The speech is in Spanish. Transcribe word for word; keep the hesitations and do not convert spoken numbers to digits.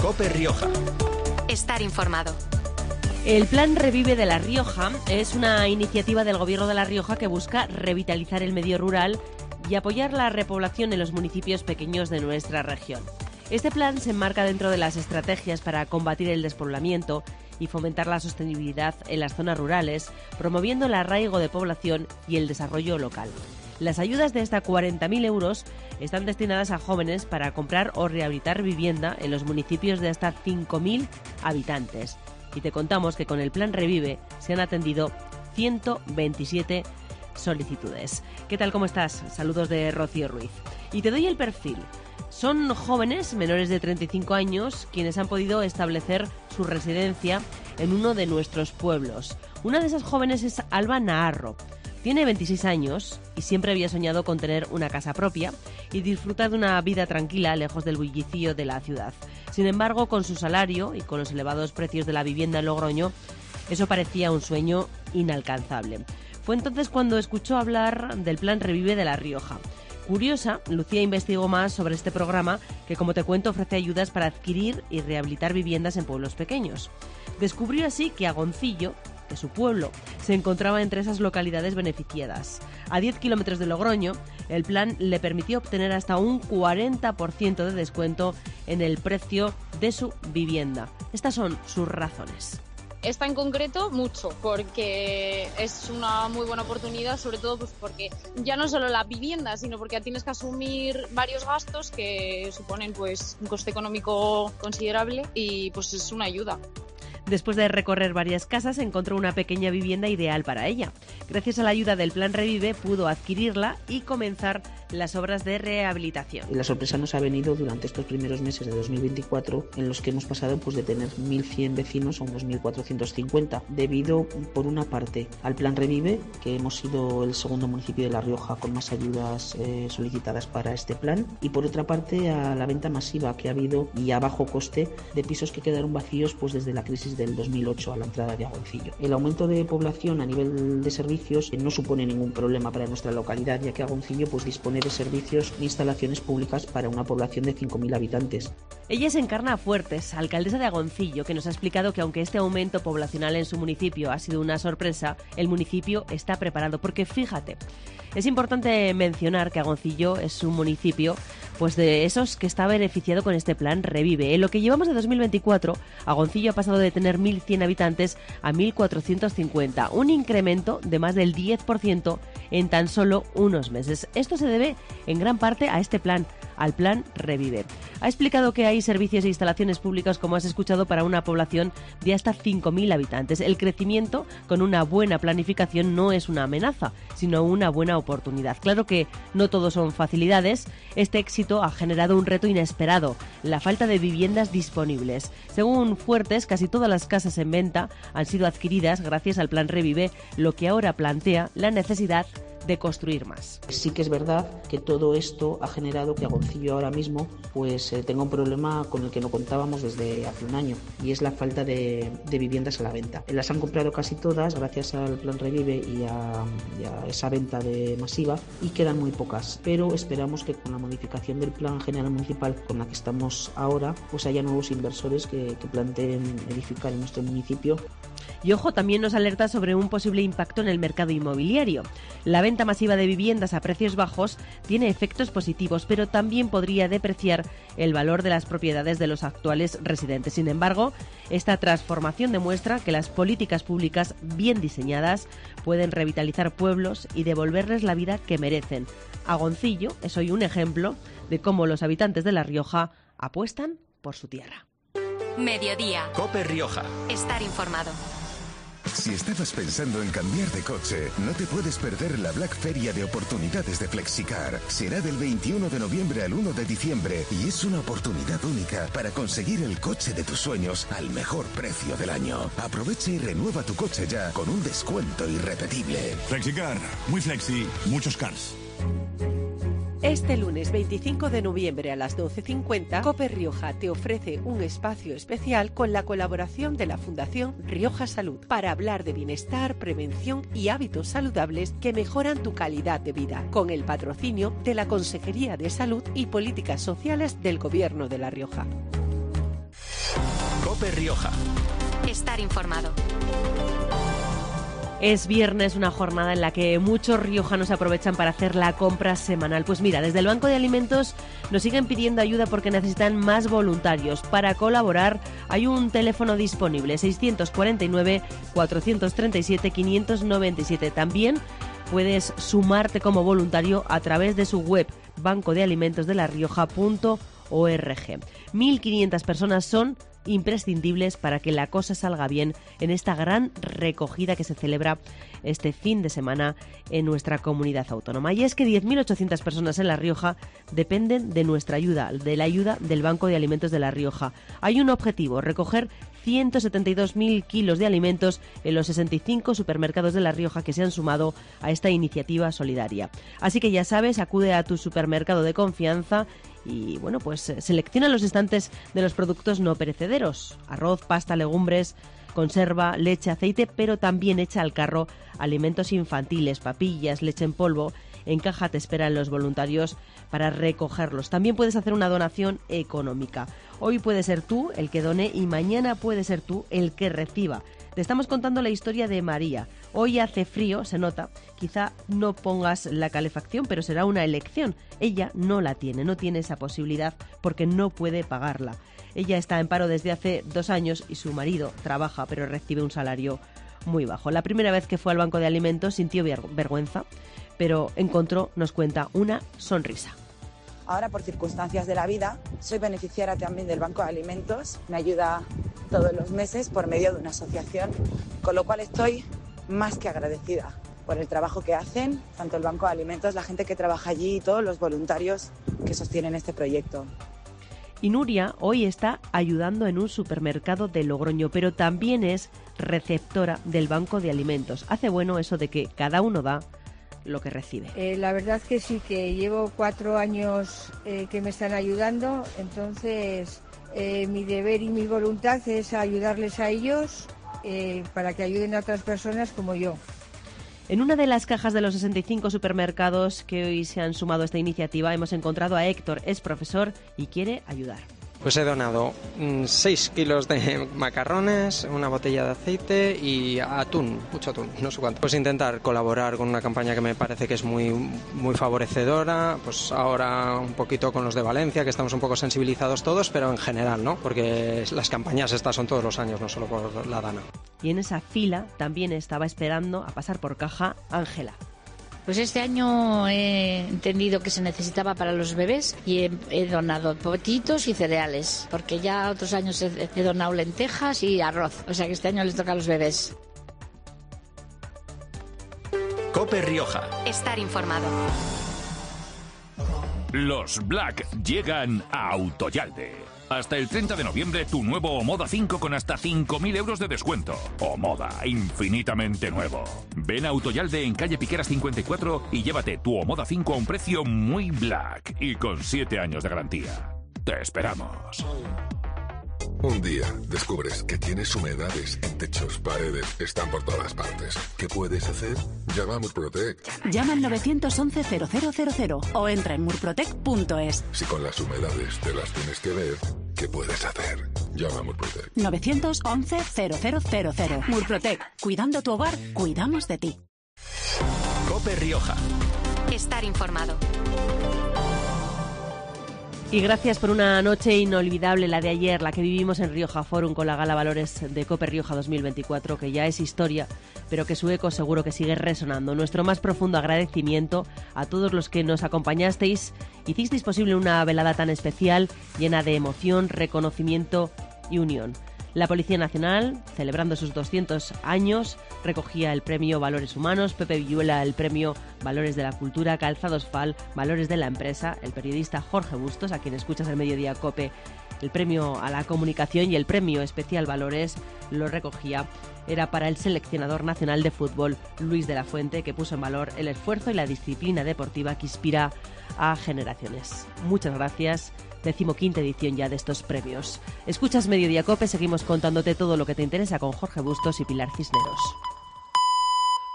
COPE Rioja. Estar informado. El Plan Revive de La Rioja es una iniciativa del Gobierno de La Rioja que busca revitalizar el medio rural y apoyar la repoblación en los municipios pequeños de nuestra región. Este plan se enmarca dentro de las estrategias para combatir el despoblamiento y fomentar la sostenibilidad en las zonas rurales, promoviendo el arraigo de población y el desarrollo local. Las ayudas de hasta cuarenta mil euros están destinadas a jóvenes para comprar o rehabilitar vivienda en los municipios de hasta cinco mil habitantes. Y te contamos que con el Plan Revive se han atendido ciento veintisiete solicitudes. ¿Qué tal, cómo estás? Saludos de Rocío Ruiz. Y te doy el perfil. Son jóvenes menores de treinta y cinco años quienes han podido establecer su residencia en uno de nuestros pueblos. Una de esas jóvenes es Alba Naharro. Tiene veintiséis años y siempre había soñado con tener una casa propia y disfrutar de una vida tranquila lejos del bullicio de la ciudad. Sin embargo, con su salario y con los elevados precios de la vivienda en Logroño, eso parecía un sueño inalcanzable. Fue entonces cuando escuchó hablar del Plan Revive de La Rioja. Curiosa, Lucía investigó más sobre este programa que, como te cuento, ofrece ayudas para adquirir y rehabilitar viviendas en pueblos pequeños. Descubrió así que Agoncillo, que su pueblo, se encontraba entre esas localidades beneficiadas. A diez kilómetros de Logroño, el plan le permitió obtener hasta un cuarenta por ciento de descuento en el precio de su vivienda. Estas son sus razones. Esta en concreto, mucho, porque es una muy buena oportunidad, sobre todo pues porque ya no solo la vivienda, sino porque tienes que asumir varios gastos que suponen pues un coste económico considerable y pues es una ayuda. Después de recorrer varias casas, encontró una pequeña vivienda ideal para ella. Gracias a la ayuda del Plan Revive, pudo adquirirla y comenzar las obras de rehabilitación. Y la sorpresa nos ha venido durante estos primeros meses de dos mil veinticuatro, en los que hemos pasado pues, de tener mil cien vecinos a unos mil cuatrocientos cincuenta, debido, por una parte, al Plan Revive, que hemos sido el segundo municipio de La Rioja con más ayudas eh, solicitadas para este plan, y por otra parte, a la venta masiva que ha habido y a bajo coste de pisos que quedaron vacíos pues, desde la crisis del dos mil ocho a la entrada de Agoncillo. El aumento de población a nivel de servicios no supone ningún problema para nuestra localidad, ya que Agoncillo pues, dispone de servicios e instalaciones públicas para una población de cinco mil habitantes. Ella es Encarna Fuertes, alcaldesa de Agoncillo, que nos ha explicado que aunque este aumento poblacional en su municipio ha sido una sorpresa, el municipio está preparado, porque fíjate, es importante mencionar que Agoncillo es un municipio pues de esos que está beneficiado con este Plan Revive. En lo que llevamos de dos mil veinticuatro, Agoncillo ha pasado de tener mil cien habitantes a mil cuatrocientos cincuenta, un incremento de más del diez por ciento en tan solo unos meses. Esto se debe en gran parte a este plan, al Plan Revive. Ha explicado que hay servicios e instalaciones públicas, como has escuchado, para una población de hasta cinco mil habitantes. El crecimiento con una buena planificación no es una amenaza, sino una buena oportunidad. Claro que no todo son facilidades. Este éxito ha generado un reto inesperado, la falta de viviendas disponibles. Según Fuertes, casi todas las casas en venta han sido adquiridas gracias al Plan Revive, lo que ahora plantea la necesidad de construir más. Sí que es verdad que todo esto ha generado que Agoncillo ahora mismo pues eh, tenga un problema con el que no contábamos desde hace un año, y es la falta de, de viviendas a la venta. Las han comprado casi todas gracias al Plan Revive y a, y a esa venta de masiva, y quedan muy pocas, pero esperamos que con la modificación del Plan General Municipal con la que estamos ahora pues haya nuevos inversores que, que planteen edificar en nuestro municipio. Y ojo, también nos alerta sobre un posible impacto en el mercado inmobiliario. La venta masiva de viviendas a precios bajos tiene efectos positivos, pero también podría depreciar el valor de las propiedades de los actuales residentes. Sin embargo, esta transformación demuestra que las políticas públicas bien diseñadas pueden revitalizar pueblos y devolverles la vida que merecen. Agoncillo es hoy un ejemplo de cómo los habitantes de La Rioja apuestan por su tierra. Mediodía. COPE Rioja. Estar informado. Si estabas pensando en cambiar de coche, no te puedes perder la Black Feria de oportunidades de Flexicar. Será del veintiuno de noviembre al uno de diciembre y es una oportunidad única para conseguir el coche de tus sueños al mejor precio del año. Aprovecha y renueva tu coche ya con un descuento irrepetible. Flexicar, muy flexi, muchos cars. Este lunes veinticinco de noviembre a las doce cincuenta, COPE Rioja te ofrece un espacio especial con la colaboración de la Fundación Rioja Salud para hablar de bienestar, prevención y hábitos saludables que mejoran tu calidad de vida, con el patrocinio de la Consejería de Salud y Políticas Sociales del Gobierno de La Rioja. COPE Rioja. Estar informado. Es viernes, una jornada en la que muchos riojanos aprovechan para hacer la compra semanal. Pues mira, desde el Banco de Alimentos nos siguen pidiendo ayuda porque necesitan más voluntarios. Para colaborar hay un teléfono disponible, seiscientos cuarenta y nueve, cuatrocientos treinta y siete, quinientos noventa y siete. También puedes sumarte como voluntario a través de su web, banco de alimentos de la rioja punto org. mil quinientas personas son imprescindibles para que la cosa salga bien en esta gran recogida que se celebra este fin de semana en nuestra comunidad autónoma. Y es que diez mil ochocientas personas en La Rioja dependen de nuestra ayuda, de la ayuda del Banco de Alimentos de La Rioja. Hay un objetivo, recoger ciento setenta y dos mil kilos de alimentos en los sesenta y cinco supermercados de La Rioja que se han sumado a esta iniciativa solidaria. Así que ya sabes, acude a tu supermercado de confianza y, bueno, pues selecciona los estantes de los productos no perecederos: arroz, pasta, legumbres, conserva, leche, aceite, pero también echa al carro alimentos infantiles, papillas, leche en polvo. En caja te esperan los voluntarios para recogerlos. También puedes hacer una donación económica. Hoy puede ser tú el que done y mañana puede ser tú el que reciba. Te estamos contando la historia de María. Hoy hace frío, se nota. Quizá no pongas la calefacción, pero será una elección. Ella no la tiene, no tiene esa posibilidad porque no puede pagarla. Ella está en paro desde hace dos años y su marido trabaja, pero recibe un salario muy bajo. La primera vez que fue al Banco de Alimentos sintió vergüenza, pero encontró, nos cuenta, una sonrisa. Ahora, por circunstancias de la vida, soy beneficiaria también del Banco de Alimentos. Me ayuda todos los meses por medio de una asociación, con lo cual estoy más que agradecida por el trabajo que hacen, tanto el Banco de Alimentos, la gente que trabaja allí y todos los voluntarios que sostienen este proyecto. Y Nuria hoy está ayudando en un supermercado de Logroño, pero también es receptora del Banco de Alimentos. Hace bueno eso de que cada uno da lo que recibe. Eh, la verdad que sí, que llevo cuatro años eh, que me están ayudando, entonces eh, mi deber y mi voluntad es ayudarles a ellos eh, para que ayuden a otras personas como yo. En una de las cajas de los sesenta y cinco supermercados que hoy se han sumado a esta iniciativa hemos encontrado a Héctor, es profesor y quiere ayudar. Pues he donado seis kilos de macarrones, una botella de aceite y atún, mucho atún, no sé cuánto. Pues intentar colaborar con una campaña que me parece que es muy, muy favorecedora, pues ahora un poquito con los de Valencia, que estamos un poco sensibilizados todos, pero en general, ¿no? Porque las campañas estas son todos los años, no solo por la Dana. Y en esa fila también estaba esperando a pasar por caja Ángela. Pues este año he entendido que se necesitaba para los bebés y he, he donado potitos y cereales, porque ya otros años he, he donado lentejas y arroz, o sea que este año les toca a los bebés. COPE Rioja. Estar informado. Los Black llegan a Autoyalde. Hasta el treinta de noviembre, tu nuevo Omoda cinco con hasta cinco mil euros de descuento. Omoda, infinitamente nuevo. Ven a Autoyalde en calle Piqueras cincuenta y cuatro y llévate tu Omoda cinco a un precio muy black y con siete años de garantía. Te esperamos. Un día descubres que tienes humedades en techos, paredes, están por todas partes. ¿Qué puedes hacer? Llama a Murprotec. Llama al nueve once cero cero cero cero o entra en murprotec punto es. Si con las humedades te las tienes que ver, ¿qué puedes hacer? Llama a Murprotec. nueve once cero cero cero cero. Murprotec. Cuidando tu hogar, cuidamos de ti. COPE Rioja. Estar informado. Y gracias por una noche inolvidable, la de ayer, la que vivimos en Rioja Forum con la Gala Valores de COPE Rioja dos mil veinticuatro, que ya es historia, pero que su eco seguro que sigue resonando. Nuestro más profundo agradecimiento a todos los que nos acompañasteis, hicisteis posible una velada tan especial, llena de emoción, reconocimiento y unión. La Policía Nacional, celebrando sus doscientos años, recogía el premio Valores Humanos, Pepe Villuela el premio Valores de la Cultura, Calzados Fal, Valores de la Empresa, el periodista Jorge Bustos, a quien escuchas el Mediodía COPE, el premio a la comunicación y el premio especial Valores lo recogía. Era para el seleccionador nacional de fútbol, Luis de la Fuente, que puso en valor el esfuerzo y la disciplina deportiva que inspira a generaciones. Muchas gracias. Decimoquinta edición ya de estos premios. Escuchas Mediodía COPE, seguimos contándote todo lo que te interesa con Jorge Bustos y Pilar Cisneros.